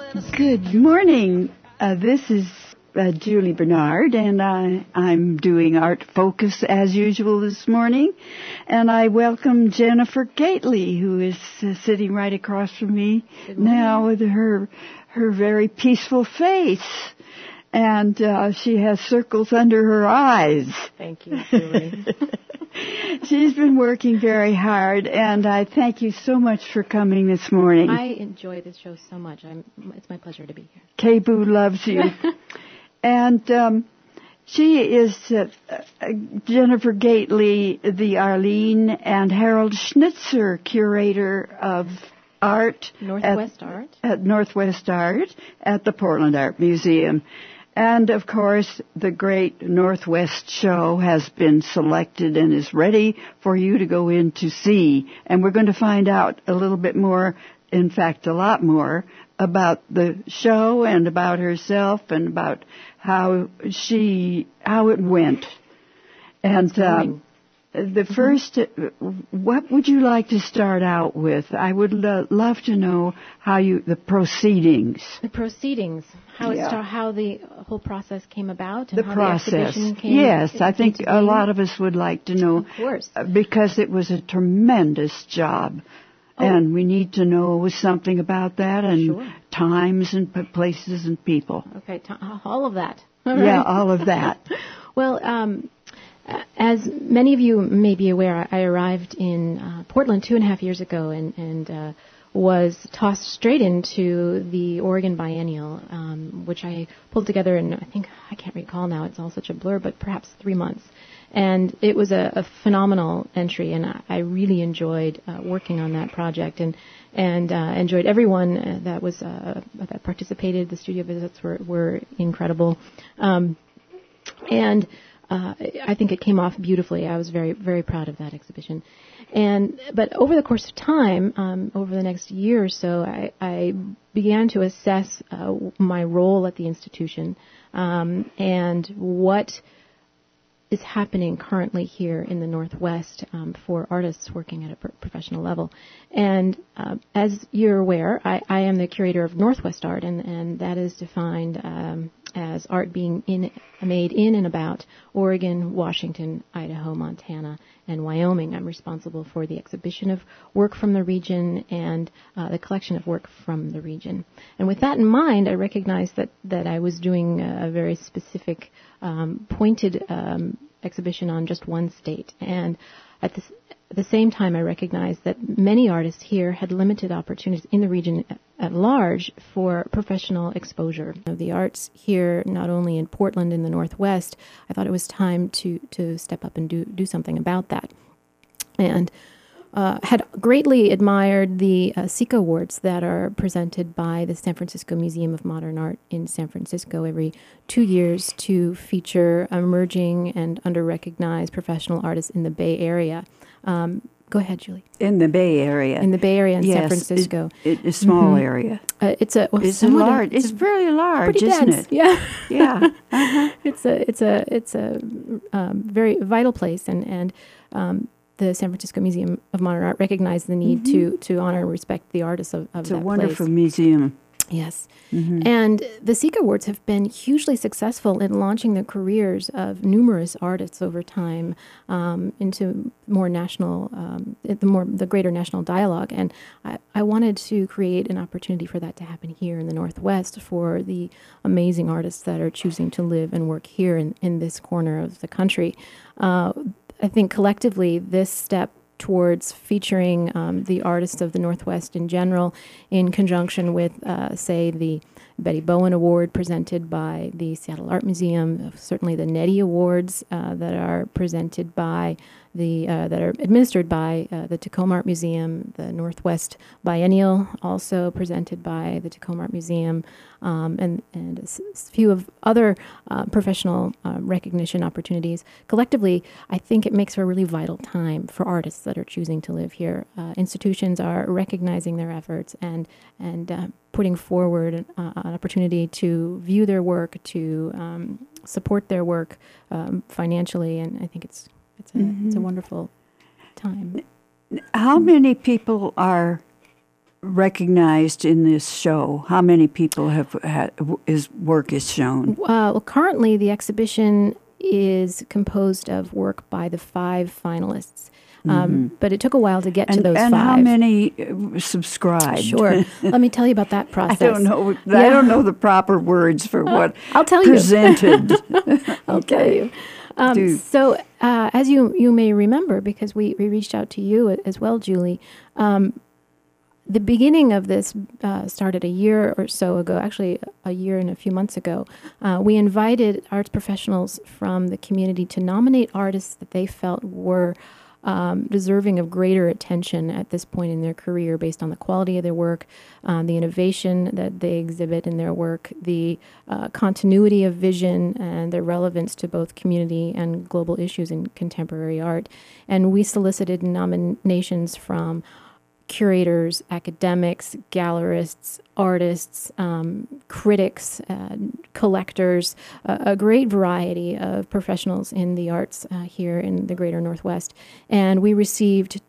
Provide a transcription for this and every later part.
Good morning. This is Julie Bernard, and I'm doing Art Focus as usual this morning. And I welcome Jennifer Gately, who is sitting right across from me now with her very peaceful face. And she has circles under her eyes. Thank you, Julie. She's been working very hard, and I thank you so much for coming this morning. I enjoy this show so much. It's my pleasure to be here. K-Boo loves you. And she is Jennifer Gately, the Arlene and Harold Schnitzer Curator of Art. Northwest Art. At Northwest Art at the Portland Art Museum. And, of course, the great Northwest Show has been selected and is ready for you to go in to see. And we're going to find out a little bit more, in fact, a lot more, about the show and about herself and about how it went. And the first, what would you like to start out with? I would love to know the proceedings. The proceedings, how the whole process came about, and the how process. The exhibition came. Yes, I think a lot of us would like to know. Of course, because it was a tremendous job, and we need to know something about that and times and places and people. Okay, all of that. Yeah, all of that. Well. As many of you may be aware, I arrived in Portland 2.5 years ago and was tossed straight into the Oregon Biennial, which I pulled together in, I can't recall now, it's all such a blur, but perhaps 3 months. And it was a phenomenal entry, and I really enjoyed working on that project and enjoyed everyone that participated. The studio visits were incredible. I think it came off beautifully. I was very, very proud of that exhibition. But over the course of time, over the next year or so, I began to assess my role at the institution and what is happening currently here in the Northwest for artists working at a professional level. And as you're aware, I am the curator of Northwest Art, and that is defined as art being made in and about Oregon, Washington, Idaho, Montana, and Wyoming. I'm responsible for the exhibition of work from the region and the collection of work from the region. And with that in mind, I recognized that I was doing a very specific, pointed exhibition on just one state. And at the same time, I recognized that many artists here had limited opportunities in the region at large for professional exposure. The arts here, not only in Portland in the Northwest, I thought it was time to step up and do something about that. And had greatly admired the SECA Awards that are presented by the San Francisco Museum of Modern Art in San Francisco every 2 years to feature emerging and under-recognized professional artists in the Bay Area. Go ahead, Julie. In the Bay Area. In the Bay Area in San Francisco. It's a small area. It's large. It's fairly large, isn't it? Yeah. Yeah. Uh-huh. It's a very vital place, and the San Francisco Museum of Modern Art recognized the need to honor and respect the artists of that place. It's a wonderful museum. Yes. Mm-hmm. And the SECA Awards have been hugely successful in launching the careers of numerous artists over time into more national, the greater national dialogue. And I wanted to create an opportunity for that to happen here in the Northwest for the amazing artists that are choosing to live and work here in this corner of the country. I think collectively this step towards featuring the artists of the Northwest in general in conjunction with, say, the Betty Bowen Award presented by the Seattle Art Museum, certainly the Nettie Awards that are presented by that are administered by the Tacoma Art Museum, the Northwest Biennial, also presented by the Tacoma Art Museum, and a few of other professional recognition opportunities. Collectively, I think it makes for a really vital time for artists that are choosing to live here. Institutions are recognizing their efforts and putting forward an opportunity to view their work, to support their work financially, and I think it's a wonderful time. How many people are recognized in this show? How many people have had his work is shown? Well, currently the exhibition is composed of work by the 5 finalists. But it took a while to get to those 5. And how many subscribed? Sure. Let me tell you about that process. I don't know. I don't know the proper words for what I'll tell presented. I'll tell you. So, as you may remember, because we reached out to you as well, Julie, the beginning of this started a year or so ago, actually a year and a few months ago. We invited arts professionals from the community to nominate artists that they felt were deserving of greater attention at this point in their career based on the quality of their work, the innovation that they exhibit in their work, the continuity of vision, and their relevance to both community and global issues in contemporary art. And we solicited nominations from curators, academics, gallerists, artists, critics, collectors, a great variety of professionals in the arts here in the Greater Northwest. And we received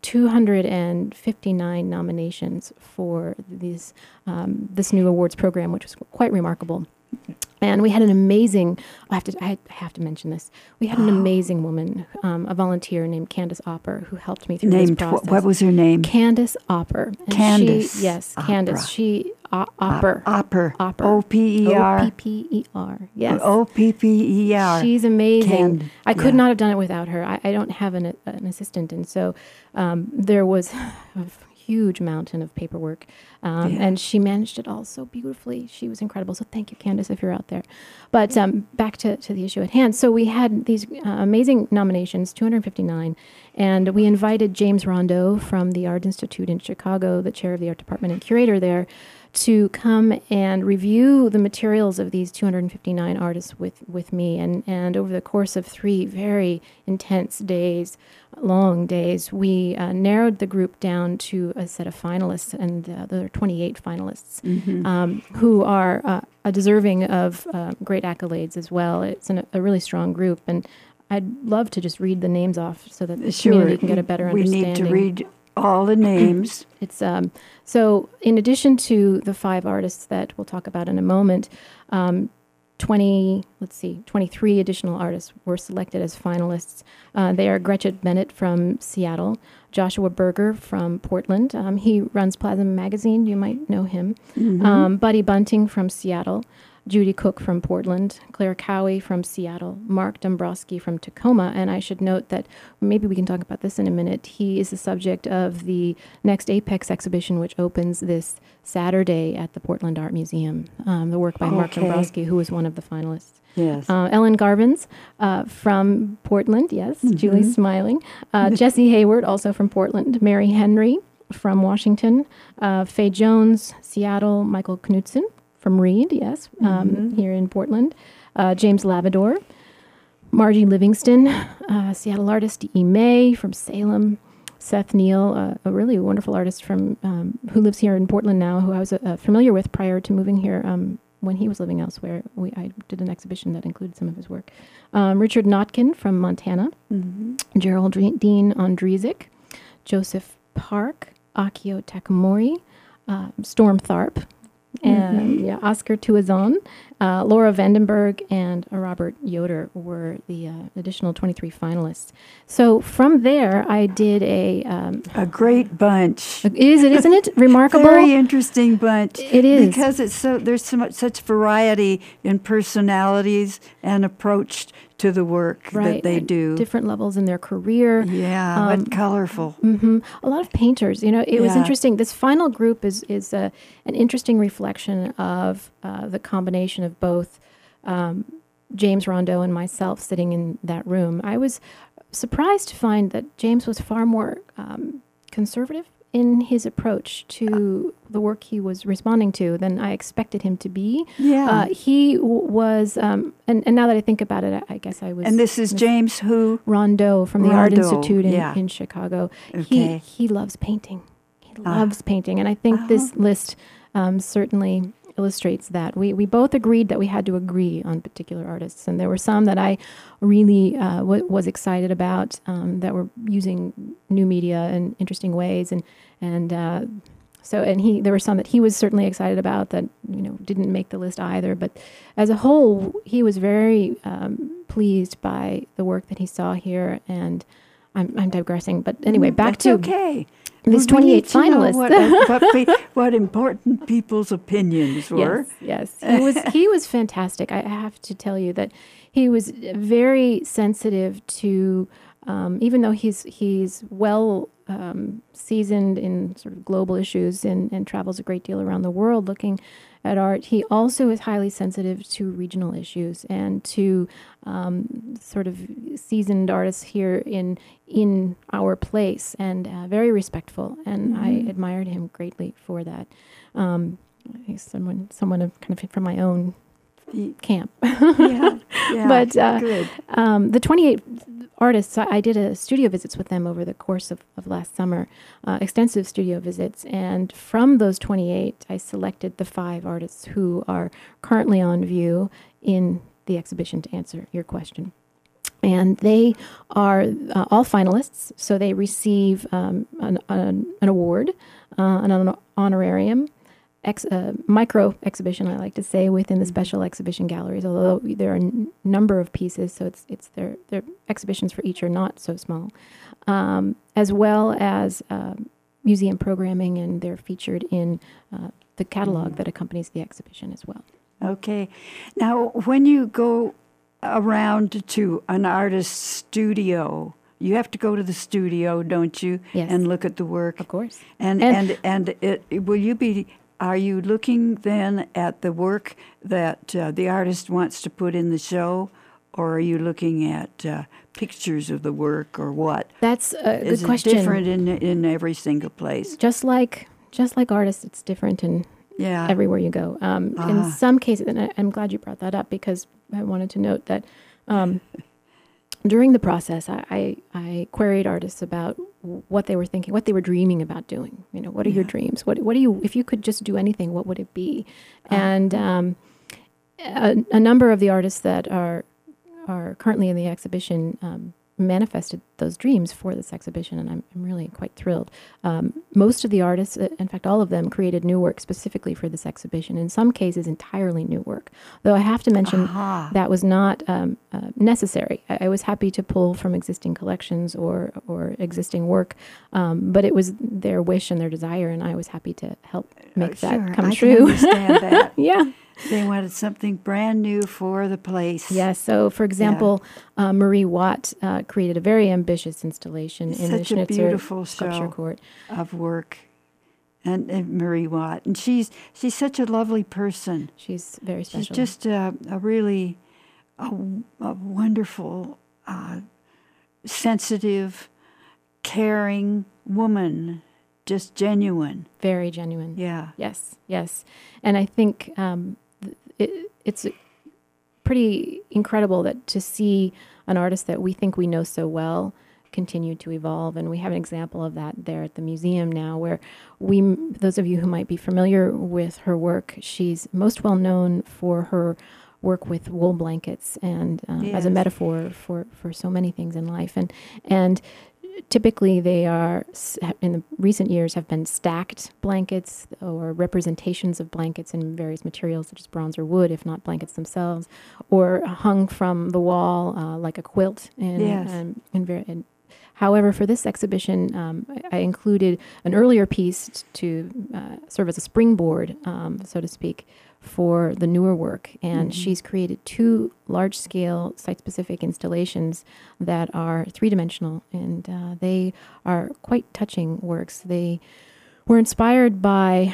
259 nominations for this new awards program, which was quite remarkable. And we had an amazing, I have to mention this, we had an amazing woman, a volunteer named Candace Opper, who helped me through this process. What was her name? Candace Opper. And Candace. Yes, Opera. Candace. Opper. Opper. O-P-P-E-R. O-P-P-E-R. Yes. O-P-P-E-R. She's amazing. I could not have done it without her. I don't have an assistant, and so there was a huge mountain of paperwork, and she managed it all so beautifully. She was incredible. So thank you, Candace, if you're out there. But back to the issue at hand. So we had these amazing nominations, 259, and we invited James Rondeau from the Art Institute in Chicago, the chair of the art department and curator there, to come and review the materials of these 259 artists with me. And over the course of 3 very intense days, long days, we narrowed the group down to a set of finalists, and there are 28 finalists who are deserving of great accolades as well. It's a really strong group, and I'd love to just read the names off so that the community can get a better understanding. We need to read all the names. It's so in addition to the 5 artists that we'll talk about in a moment, 23 additional artists were selected as finalists. They are Gretchen Bennett from Seattle, Joshua Berger from Portland. He runs Plasm Magazine. You might know him. Buddy Bunting from Seattle, Judy Cook from Portland, Claire Cowie from Seattle, Mark Dombrowski from Tacoma. And I should note that, maybe we can talk about this in a minute, he is the subject of the next Apex exhibition, which opens this Saturday at the Portland Art Museum. The work by Mark Dombrowski, who was one of the finalists. Yes. Ellen Garvins from Portland, yes, Julie's smiling. Jesse Hayward, also from Portland. Mary Henry from Washington. Faye Jones, Seattle. Michael Knudsen from Reed, yes, here in Portland. James Lavador. Margie Livingston, Seattle artist. E. May from Salem. Seth Neal, a really wonderful artist from who lives here in Portland now, who I was familiar with prior to moving here when he was living elsewhere. I did an exhibition that included some of his work. Richard Notkin from Montana. Geraldine Ondrejczyk. Joseph Park. Akio Takamori. Storm Tharp. And Oscar Tuazon, Laura Vandenberg, and Robert Yoder were the additional 23 finalists. So from there, I did a great bunch. Isn't it remarkable? Very interesting bunch. It is, because there's such variety in personalities and approach to the work that they do. Different levels in their career. Yeah, but colorful. A lot of painters. It was interesting. This final group is an interesting reflection of the combination of both James Rondeau and myself sitting in that room. I was surprised to find that James was far more conservative in his approach to the work he was responding to than I expected him to be. Yeah. He was, and now that I think about it, I guess I was... And this is James who? Rondeau from the Art Institute in Chicago. Okay. He loves painting. He loves painting. And I think this list certainly illustrates that. We both agreed that we had to agree on particular artists. And there were some that I really was excited about that were using new media in interesting ways. And and there were some that he was certainly excited about that didn't make the list either. But as a whole, he was very pleased by the work that he saw here. And I'm digressing, but anyway, back That's to okay. these 28 finalists. What important people's opinions were. Yes. He was fantastic. I have to tell you that he was very sensitive to, even though he's well seasoned in sort of global issues and travels a great deal around the world looking at art, he also is highly sensitive to regional issues and to sort of seasoned artists here in our place, and very respectful. And I admired him greatly for that. He's someone of kind of from my own camp. Yeah, But good. The 28 artists, I did a studio visits with them over the course of last summer, extensive studio visits. And from those 28, I selected the 5 artists who are currently on view in the exhibition, to answer your question. And they are all finalists, so they receive an award, an honorarium, micro exhibition, I like to say, within the special exhibition galleries, although there are a number of pieces, so it's their exhibitions for each are not so small, as well as museum programming, and they're featured in the catalog that accompanies the exhibition as well. Okay. Now, when you go around to an artist's studio, you have to go to the studio, don't you? Yes. And look at the work. Of course. And are you looking then at the work that the artist wants to put in the show, or are you looking at pictures of the work, or what? That's a Is good question. Is it different in every single place? Just like artists, it's different in everywhere you go. In some cases, and I'm glad you brought that up, because I wanted to note that during the process, I queried artists about what they were thinking, what they were dreaming about doing. What are your dreams? What do you, if you could just do anything, what would it be? And a number of the artists that are currently in the exhibition manifested those dreams for this exhibition, and I'm really quite thrilled. Most of the artists, in fact, all of them, created new work specifically for this exhibition, in some cases entirely new work. Though I have to mention that was not necessary. I was happy to pull from existing collections or existing work, but it was their wish and their desire, and I was happy to help make that come true. I can understand that. Yeah. They wanted something brand new for the place. Yes. So, for example, Marie Watt created a very ambitious installation in the Schnitzer beautiful Sculpture Court of work, and Marie Watt, and she's such a lovely person. She's very special. She's just a really wonderful, sensitive, caring woman. Just genuine. Very genuine. Yeah. Yes. And I think it's pretty incredible that to see an artist that we think we know so well continue to evolve. And we have an example of that there at the museum now, where those of you who might be familiar with her work, she's most well known for her work with wool blankets and as a metaphor for so many things in life. And typically they are, in the recent years, have been stacked blankets or representations of blankets in various materials such as bronze or wood, if not blankets themselves, or hung from the wall like a quilt. However, for this exhibition, I included an earlier piece to serve as a springboard, so to speak, for the newer work. And she's created 2 large-scale site-specific installations that are 3-dimensional, and they are quite touching works. They were inspired by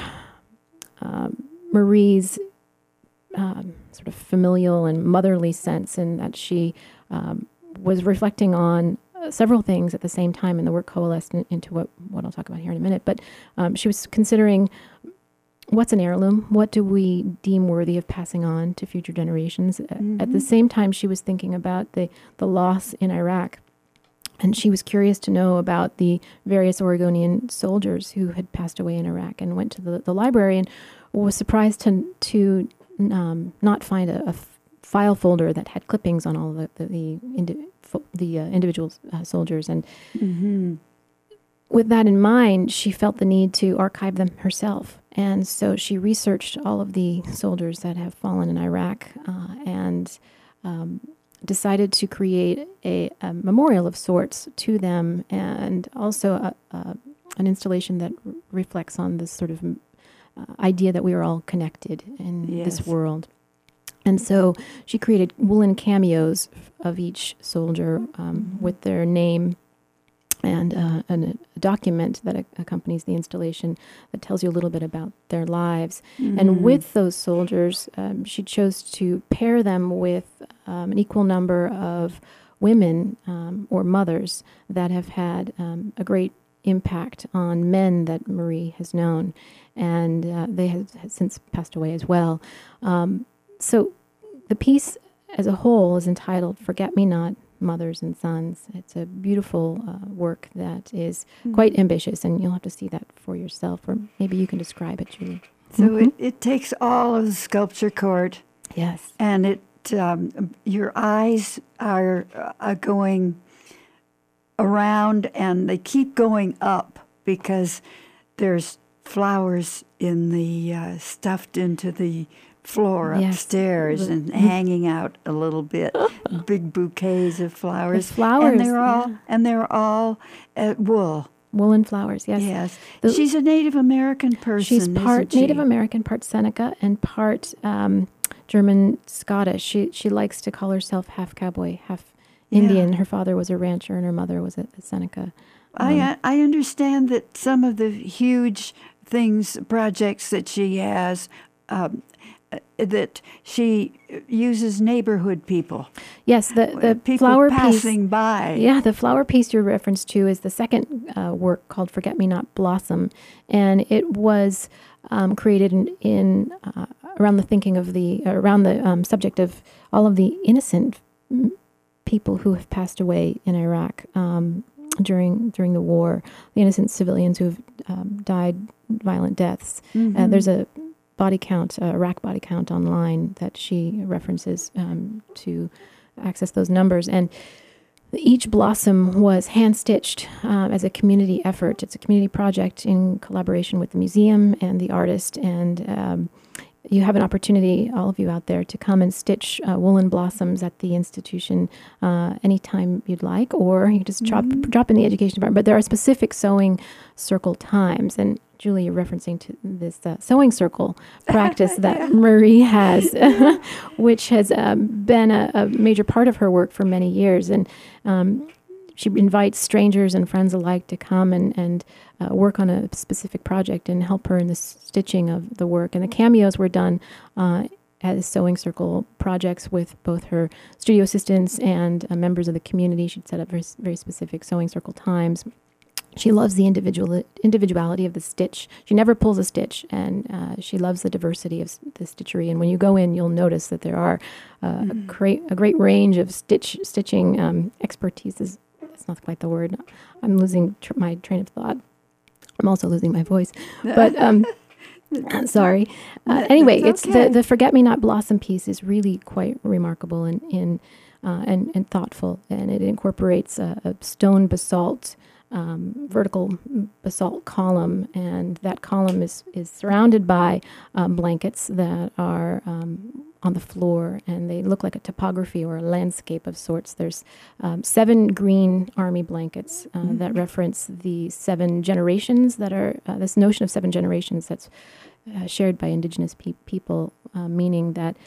Marie's sort of familial and motherly sense, in that she was reflecting on several things at the same time, and the work coalesced into what I'll talk about here in a minute. But she was considering, what's an heirloom? What do we deem worthy of passing on to future generations? At the same time, she was thinking about the loss in Iraq. And she was curious to know about the various Oregonian soldiers who had passed away in Iraq, and went to the library and was surprised to not find a file folder that had clippings on all the individual soldiers. And with that in mind, she felt the need to archive them herself. And so she researched all of the soldiers that have fallen in Iraq and decided to create a memorial of sorts to them, and also an installation that reflects on this sort of idea that we are all connected in this world. And so she created woolen cameos of each soldier with their name and a document that accompanies the installation that tells you a little bit about their lives. And with those soldiers, she chose to pair them with an equal number of women or mothers that have had a great impact on men that Marie has known. And they have since passed away as well. So the piece as a whole is entitled Forget Me Not, Mothers and Sons. It's a beautiful work that is quite ambitious, and you'll have to see that for yourself, or maybe you can describe it, Julie. So it takes all of the sculpture court. Yes. And it your eyes are going around, and they keep going up because there's flowers in the stuffed into the floor upstairs and hanging out a little bit, big bouquets of flowers. Flowers, and they're all wool. Woolen flowers, yes. Yes. She's a Native American person. She's part Native American, part Seneca, and part German Scottish. She likes to call herself half cowboy, half Indian. Her father was a rancher and her mother was a Seneca. I understand that some of the huge projects that she has, that she uses neighborhood people. Yes, the people flower passing piece, by. Yeah, the flower piece you're referenced to is the second work called Forget Me Not Blossom, and it was created in around the thinking of around the subject of all of the innocent people who have passed away in Iraq during the war, the innocent civilians who have died violent deaths. There's a body count, Iraq body count online that she references to access those numbers. And each blossom was hand-stitched as a community effort. It's a community project in collaboration with the museum and the artist. And you have an opportunity, all of you out there, to come and stitch woolen blossoms at the institution anytime you'd like, or you can just drop in the education department. But there are specific sewing circle times. And Julie, you're referencing to this sewing circle practice that Marie has, which has been a major part of her work for many years. And she invites strangers and friends alike to come and work on a specific project and help her in the stitching of the work. And the cameos were done as sewing circle projects with both her studio assistants and members of the community. She'd set up very, very specific sewing circle times. She loves the individuality of the stitch. She never pulls a stitch, and she loves the diversity of the stitchery. And when you go in, you'll notice that there are a great range of stitching expertise. That's not quite the word. I'm losing my train of thought. I'm also losing my voice. But sorry. Anyway, it's okay. The Forget Me Not Blossom piece is really quite remarkable and thoughtful, and it incorporates a stone basalt. Vertical basalt column, and that column is surrounded by blankets that are on the floor, and they look like a topography or a landscape of sorts. There's 7 green army blankets that reference the 7 generations that are this notion of 7 generations that's shared by Indigenous people, meaning that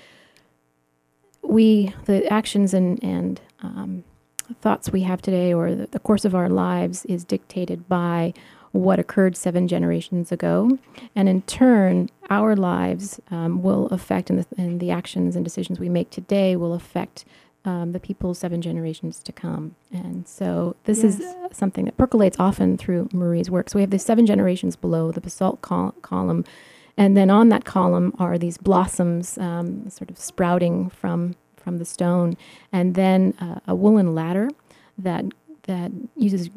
the actions and thoughts we have today, or the course of our lives, is dictated by what occurred 7 generations ago, and in turn, our lives will affect, and the actions and decisions we make today will affect the people 7 generations to come. And so this is something that percolates often through Marie's work. So we have the 7 generations below the basalt column, and then on that column are these blossoms sort of sprouting from the stone, and then a woolen ladder that uses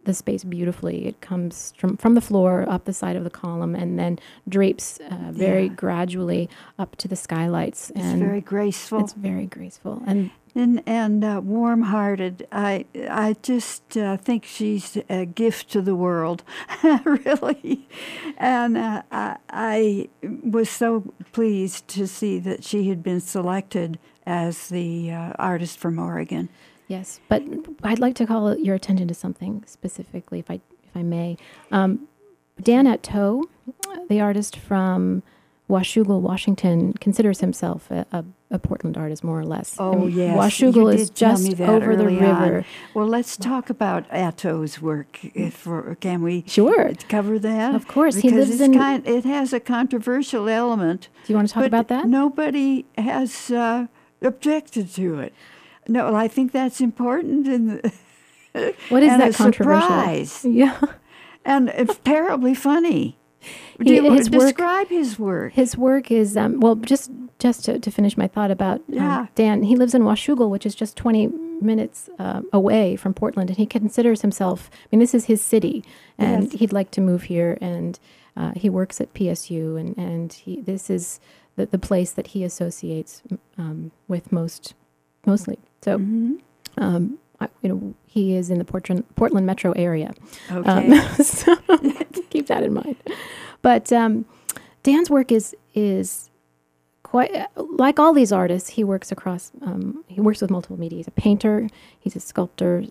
the space beautifully. It comes from the floor up the side of the column and then drapes very gradually up to the skylights. It's very graceful. It's very graceful and warm-hearted. I just think she's a gift to the world, really. And I was so pleased to see that she had been selected as the artist from Oregon. Yes, but I'd like to call your attention to something specifically, if I may. Dan Atto, the artist from Washougal, Washington, considers himself a Portland artist, more or less. Oh, yes. Washougal is just over the river. On. Well, let's talk about Atto's work. Can we cover that? Of course. Because it has a controversial element. Do you want to talk about that? Nobody has objected to it. No, I think that's important. What is that controversial? Surprise. Yeah. And it's terribly funny. Describe his work. His work is, just to finish my thought about Dan, he lives in Washougal, which is just 20 minutes away from Portland, and he considers himself, this is his city, and he'd like to move here, and he works at PSU, and this is the place that he associates with mostly. So, he is in the Portland metro area. Okay. So keep that in mind. But Dan's work is quite like all these artists. He works across. He works with multiple media. He's a painter. He's a sculptor.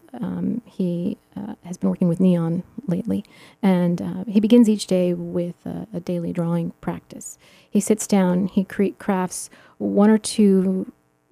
He has been working with neon lately, and he begins each day with a daily drawing practice. He sits down. He crafts one or two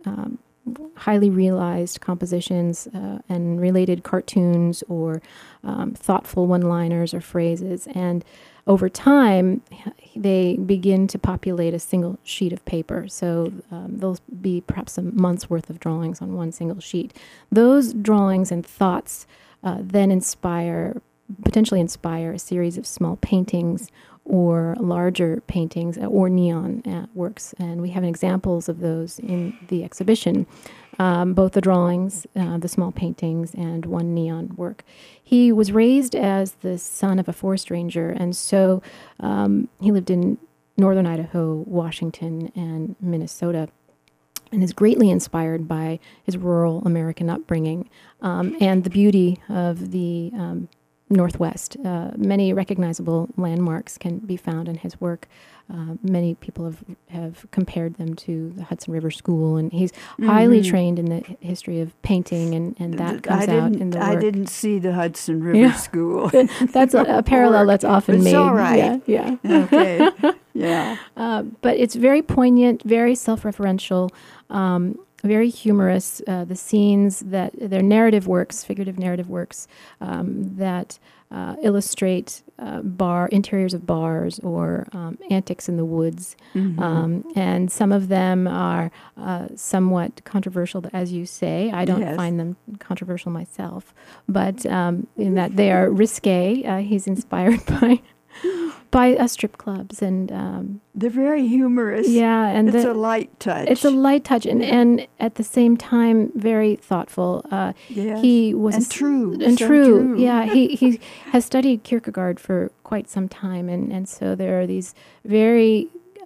highly realized compositions and related cartoons or thoughtful one-liners or phrases. And over time, they begin to populate a single sheet of paper. So there'll be perhaps a month's worth of drawings on one single sheet. Those drawings and thoughts then potentially inspire a series of small paintings or larger paintings or neon works. And we have examples of those in the exhibition, both the drawings, the small paintings, and one neon work. He was raised as the son of a forest ranger, and so he lived in northern Idaho, Washington, and Minnesota, and is greatly inspired by his rural American upbringing and the beauty of the Northwest. Many recognizable landmarks can be found in his work. Many people have compared them to the Hudson River School, and he's highly trained in the history of painting, and that comes out in the work. I didn't see the Hudson River School. That's a parallel that's often made. It's all right. Yeah. Okay. Yeah. But it's very poignant, very self-referential, very humorous. The scenes that they're narrative works, figurative narrative works that illustrate interiors of bars or antics in the woods. And some of them are somewhat controversial, as you say. I don't find them controversial myself, but in that they are risque. He's inspired by strip clubs, and they're very humorous. Yeah, and it's a light touch. It's a light touch, and at the same time very thoughtful. He was true. Yeah, he has studied Kierkegaard for quite some time, and so there are these very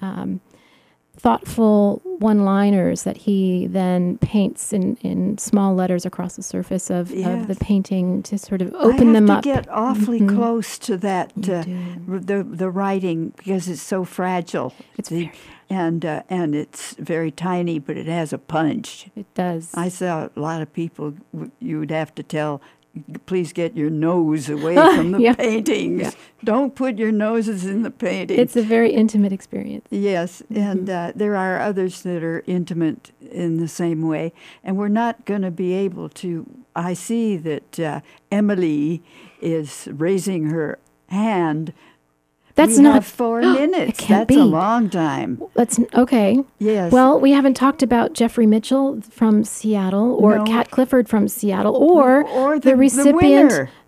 thoughtful one-liners that he then paints in small letters across the surface of the painting to sort of open them up. I have to get awfully close to that, the writing, because it's so fragile. It's and it's very tiny, but it has a punch. It does. I saw a lot of people, you would have to tell, please get your nose away from the paintings. Yeah. Don't put your noses in the paintings. It's a very intimate experience. Yes, and there are others that are intimate in the same way. And we're not going to be able to... I see that Emily is raising her hand. That's we not have 4 minutes. That's a long time. That's okay. Yes. Well, we haven't talked about Jeffrey Mitchell from Seattle, or Kat Clifford from Seattle, or the recipient,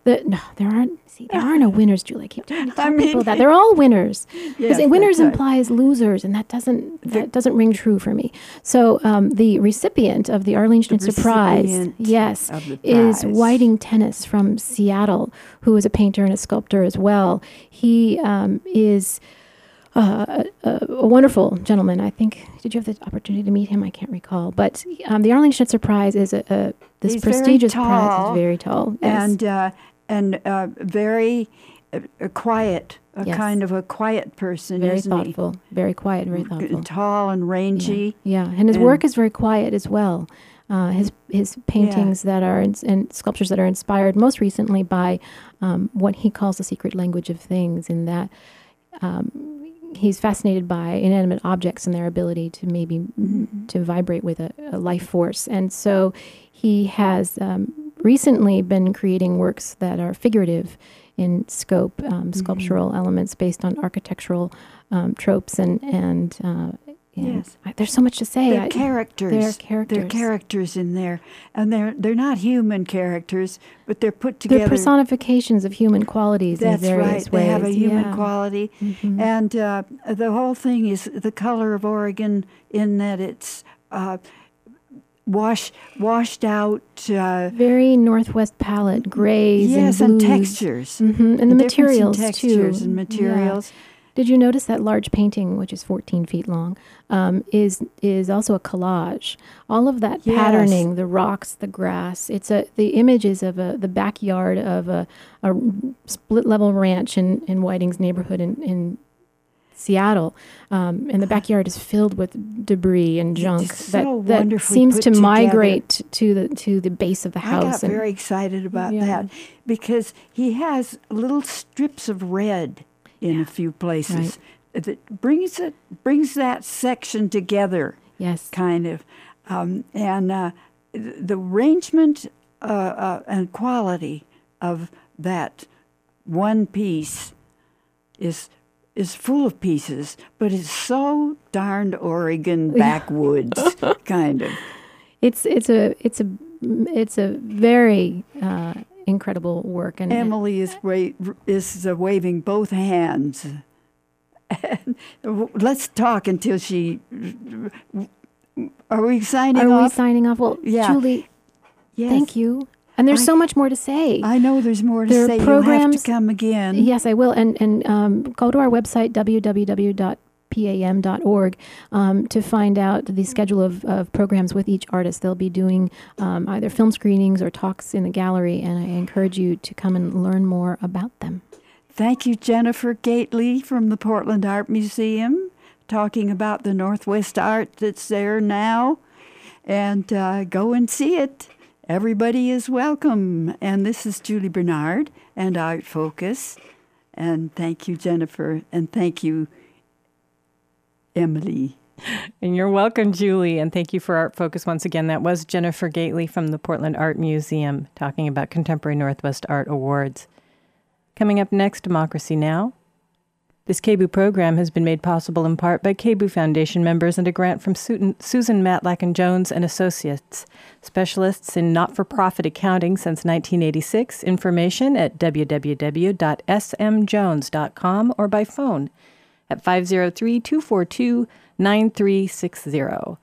No, there aren't. See, there are no winners, Julie. I keep telling people that they're all winners. Because winners implies losers, and that doesn't ring true for me. So the recipient of the Arlene Schnitzer Prize, yes, is Whiting Tennis from Seattle, who is a painter and a sculptor as well. He is a wonderful gentleman. I think, did you have the opportunity to meet him? I can't recall. But the Arlene Schnitzer Prize is this prestigious prize. Is very tall. Yes. And very quiet, kind of a quiet person, very isn't thoughtful, he? Very quiet, very thoughtful. Tall and rangy. Yeah. And his work is very quiet as well. His paintings that are and sculptures that are inspired most recently by what he calls the secret language of things, in that he's fascinated by inanimate objects and their ability to maybe to vibrate with a life force. And so he has recently been creating works that are figurative in scope, sculptural elements based on architectural tropes and there's so much to say. They're characters. They're characters in there, and they're not human characters, but they're put together. They're personifications of human qualities in various ways. They have a human quality, and the whole thing is the color of Oregon, in that it's washed out. Very Northwest palette, grays and blues. And textures. And the materials, textures too. And materials. Yeah. Did you notice that large painting, which is 14 feet long, is also a collage? All of that patterning, the rocks, the grass, the images of the backyard of a split-level ranch in Whiting's neighborhood in Seattle, and the backyard is filled with debris and junk that seems to migrate to the base of the house. I got very excited about that, because he has little strips of red in a few places that brings that section together. Yes, kind of, and the arrangement and quality of that one piece is full of pieces, but it's so darned Oregon backwoods kind of. It's a very incredible work, and Emily is waving both hands. And let's talk until she. Are we signing off? Are we signing off? Well, Julie, thank you. And there's so much more to say. I know there's more to say. You have to come again. Yes, I will. And go to our website, www.pam.org, to find out the schedule of programs with each artist. They'll be doing either film screenings or talks in the gallery, and I encourage you to come and learn more about them. Thank you, Jennifer Gately from the Portland Art Museum, talking about the Northwest art that's there now. And go and see it. Everybody is welcome. And this is Julie Bernard and Art Focus. And thank you, Jennifer. And thank you, Emily. And you're welcome, Julie. And thank you for Art Focus once again. That was Jennifer Gately from the Portland Art Museum talking about Contemporary Northwest Art Awards. Coming up next, Democracy Now! This KBOO program has been made possible in part by KBOO Foundation members and a grant from Susan Matlack & Jones and Associates, specialists in not-for-profit accounting since 1986. Information at www.smjones.com or by phone at 503-242-9360.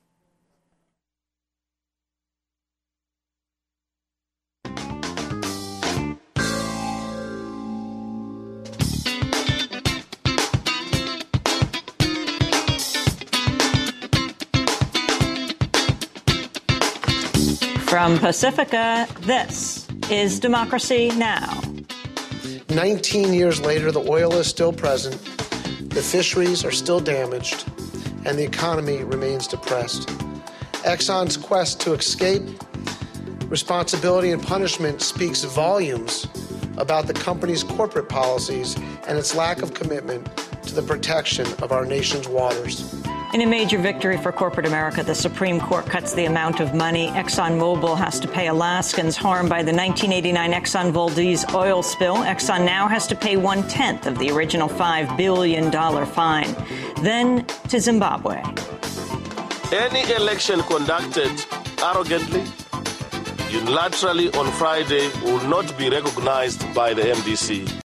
From Pacifica, this is Democracy Now! 19 years later, the oil is still present, the fisheries are still damaged, and the economy remains depressed. Exxon's quest to escape responsibility and punishment speaks volumes about the company's corporate policies and its lack of commitment to the protection of our nation's waters. In a major victory for corporate America, the Supreme Court cuts the amount of money ExxonMobil has to pay Alaskans harmed by the 1989 Exxon Valdez oil spill. Exxon now has to pay 1/10 of the original $5 billion fine. Then to Zimbabwe. Any election conducted arrogantly, unilaterally on Friday will not be recognized by the MDC.